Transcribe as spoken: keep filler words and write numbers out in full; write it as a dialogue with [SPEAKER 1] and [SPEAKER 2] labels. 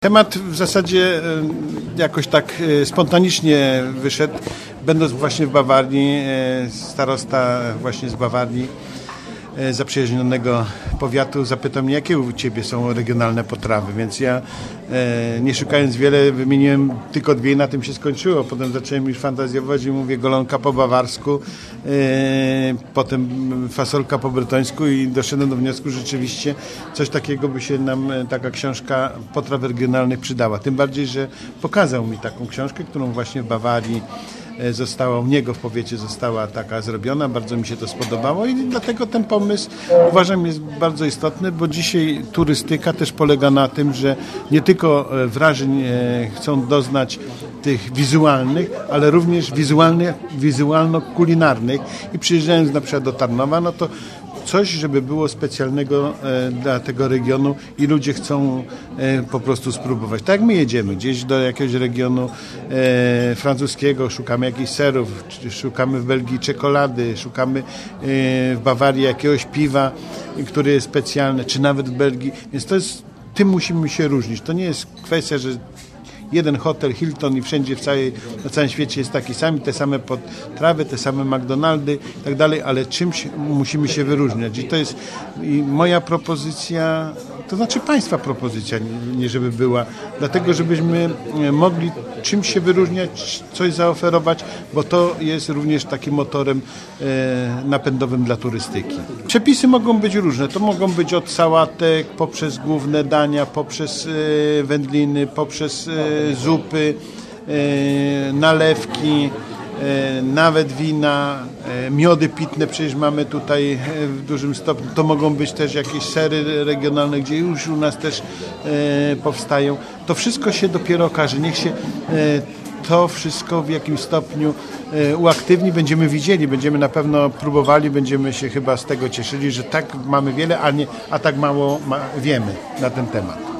[SPEAKER 1] Temat w zasadzie jakoś tak spontanicznie wyszedł, będąc właśnie w Bawarii, starosta właśnie z Bawarii, zaprzyjaźnionego powiatu, zapytał mnie, jakie u Ciebie są regionalne potrawy, więc ja nie szukając wiele wymieniłem tylko dwie i na tym się skończyło. Potem zacząłem już fantazjować i mówię golonka po bawarsku, potem fasolka po brytońsku i doszedłem do wniosku, że rzeczywiście coś takiego by się nam taka książka potraw regionalnych przydała. Tym bardziej, że pokazał mi taką książkę, którą właśnie w Bawarii została, u niego w powiecie została taka zrobiona, bardzo mi się to spodobało i dlatego ten pomysł uważam jest bardzo istotny, bo dzisiaj turystyka też polega na tym, że nie tylko wrażeń chcą doznać tych wizualnych, ale również wizualnych, wizualno-kulinarnych i przyjeżdżając na przykład do Tarnowa, no to coś, żeby było specjalnego e, dla tego regionu i ludzie chcą e, po prostu spróbować. Tak jak my jedziemy gdzieś do jakiegoś regionu e, francuskiego, szukamy jakichś serów, szukamy w Belgii czekolady, szukamy e, w Bawarii jakiegoś piwa, które jest specjalne, czy nawet w Belgii. Więc to jest, tym musimy się różnić. To nie jest kwestia, że jeden hotel Hilton i wszędzie w całej, na całym świecie jest taki sam, te same potrawy, te same McDonaldy i tak dalej, ale czymś musimy się wyróżniać. I to jest i moja propozycja, to znaczy Państwa propozycja, nie, nie żeby była, dlatego żebyśmy mogli czymś się wyróżniać, coś zaoferować, bo to jest również takim motorem e, napędowym dla turystyki. Przepisy mogą być różne, to mogą być od sałatek, poprzez główne dania, poprzez e, wędliny, poprzez e, zupy, e, nalewki, e, nawet wina, e, miody pitne przecież mamy tutaj w dużym stopniu. To mogą być też jakieś sery regionalne, gdzie już u nas też e, powstają. To wszystko się dopiero okaże. Niech się e, to wszystko w jakimś stopniu e, uaktywni, będziemy widzieli, będziemy na pewno próbowali, będziemy się chyba z tego cieszyli, że tak mamy wiele, a, nie, a tak mało ma, wiemy na ten temat.